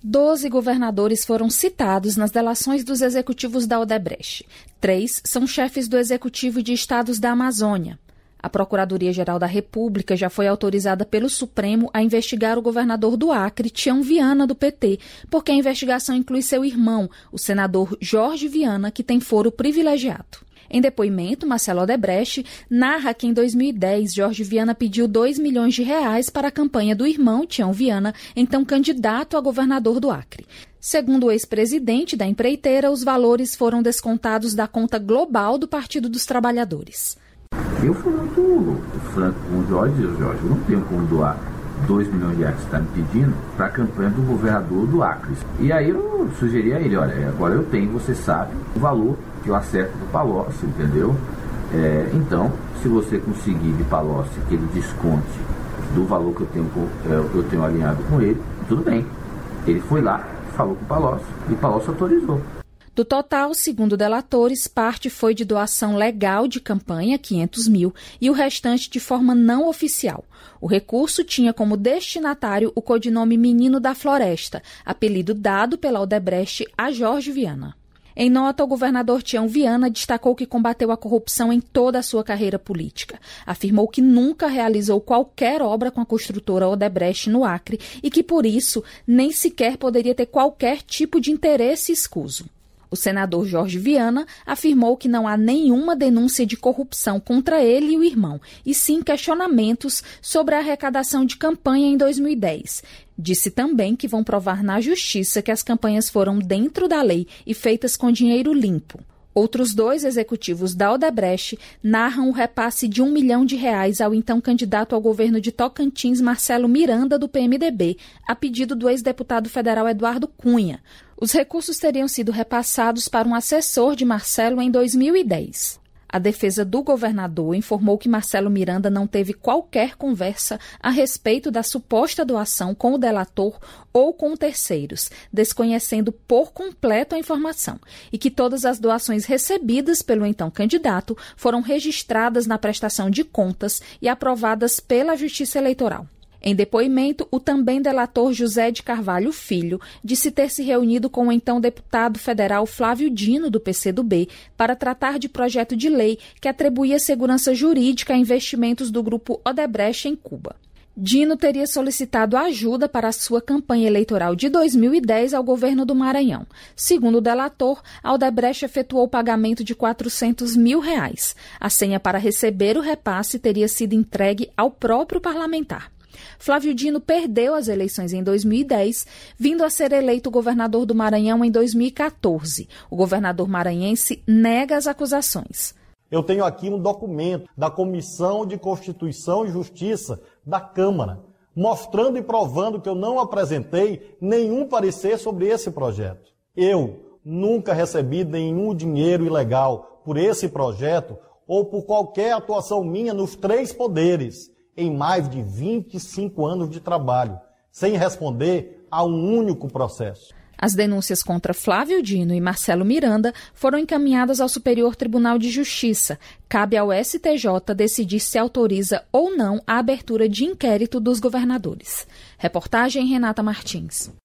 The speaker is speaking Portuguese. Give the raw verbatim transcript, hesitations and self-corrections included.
Doze governadores foram citados nas delações dos executivos da Odebrecht. Três são chefes do Executivo de Estados da Amazônia. A Procuradoria-Geral da República já foi autorizada pelo Supremo a investigar o governador do Acre, Tião Viana, do P T, porque a investigação inclui seu irmão, o senador Jorge Viana, que tem foro privilegiado. Em depoimento, Marcelo Odebrecht narra que em dois mil e dez, Jorge Viana pediu dois milhões de reais para a campanha do irmão, Tião Viana, então candidato a governador do Acre. Segundo o ex-presidente da empreiteira, os valores foram descontados da conta global do Partido dos Trabalhadores. Eu fui muito franco com o Jorge, e o Jorge, eu não tenho como doar dois milhões de reais que você está me pedindo para a campanha do governador do Acre. E aí eu sugeri a ele, olha, agora eu tenho, você sabe, o valor que eu acerto do Palocci, entendeu? É, então, se você conseguir de Palocci que ele desconte do valor que eu tenho, eu tenho alinhado com ele, tudo bem. Ele foi lá, falou com o Palocci e o Palocci autorizou. Do total, segundo delatores, parte foi de doação legal de campanha, quinhentos mil, e o restante de forma não oficial. O recurso tinha como destinatário o codinome Menino da Floresta, apelido dado pela Odebrecht a Jorge Viana. Em nota, o governador Tião Viana destacou que combateu a corrupção em toda a sua carreira política. Afirmou que nunca realizou qualquer obra com a construtora Odebrecht no Acre e que, por isso, nem sequer poderia ter qualquer tipo de interesse escuso. O senador Jorge Viana afirmou que não há nenhuma denúncia de corrupção contra ele e o irmão, e sim questionamentos sobre a arrecadação de campanha em dois mil e dez. Disse também que vão provar na justiça que as campanhas foram dentro da lei e feitas com dinheiro limpo. Outros dois executivos da Odebrecht narram o repasse de um milhão de reais ao então candidato ao governo de Tocantins, Marcelo Miranda, do P M D B, a pedido do ex-deputado federal Eduardo Cunha. Os recursos teriam sido repassados para um assessor de Marcelo em dois mil e dez. A defesa do governador informou que Marcelo Miranda não teve qualquer conversa a respeito da suposta doação com o delator ou com terceiros, desconhecendo por completo a informação, e que todas as doações recebidas pelo então candidato foram registradas na prestação de contas e aprovadas pela Justiça Eleitoral. Em depoimento, o também delator José de Carvalho Filho disse ter se reunido com o então deputado federal Flávio Dino, do P C do B, para tratar de projeto de lei que atribuía segurança jurídica a investimentos do grupo Odebrecht em Cuba. Dino teria solicitado ajuda para a sua campanha eleitoral de dois mil e dez ao governo do Maranhão. Segundo o delator, a Odebrecht efetuou o pagamento de quatrocentos mil reais. A senha para receber o repasse teria sido entregue ao próprio parlamentar. Flávio Dino perdeu as eleições em dois mil e dez, vindo a ser eleito governador do Maranhão em dois mil e catorze. O governador maranhense nega as acusações. Eu tenho aqui um documento da Comissão de Constituição e Justiça da Câmara, mostrando e provando que eu não apresentei nenhum parecer sobre esse projeto. Eu nunca recebi nenhum dinheiro ilegal por esse projeto ou por qualquer atuação minha nos três poderes, em mais de vinte e cinco anos de trabalho, sem responder a um único processo. As denúncias contra Flávio Dino e Marcelo Miranda foram encaminhadas ao Superior Tribunal de Justiça. Cabe ao S T J decidir se autoriza ou não a abertura de inquérito dos governadores. Reportagem Renata Martins.